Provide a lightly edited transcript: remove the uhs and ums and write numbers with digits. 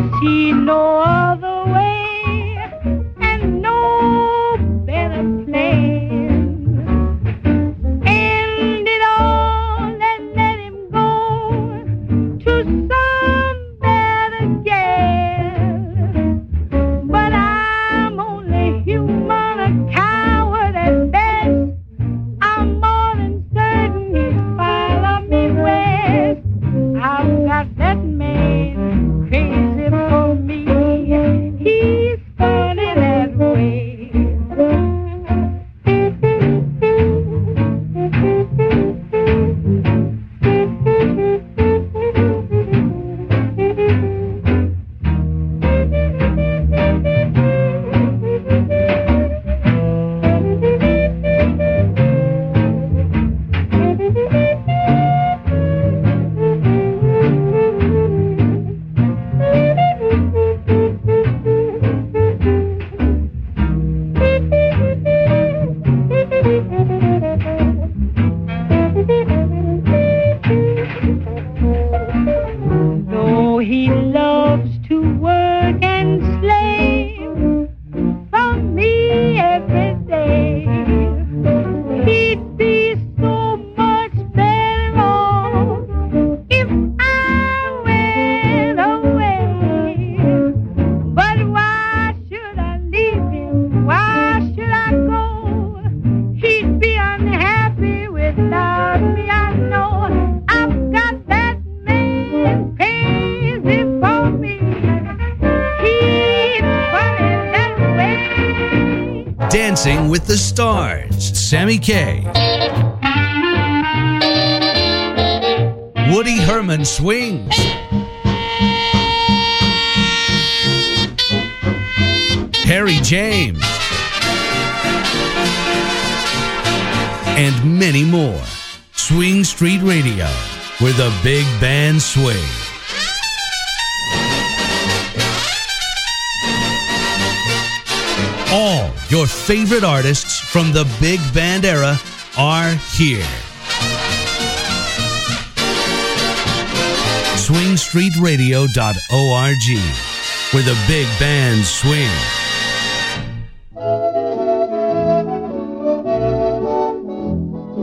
see no other way and no better plan. End it all and let him go to some better jail. But I'm only human, a coward at best. I'm more than certain he'd follow me west. I've got that man crazy for me. He's funny that way. Though he loves to work and slave for me every day, he'd be so much better off if I went away. But why should I leave him? Why should I go? He'd be unhappy without me, I know. I've got that man crazy for me. He's funny that way. Dancing with the Stars, Sammy Kaye. Woody Herman swings. Harry James. And many more. Swing Street Radio, where the big band swing. All your favorite artists from the big band era are here. swingstreetradio.org, where the big band swing.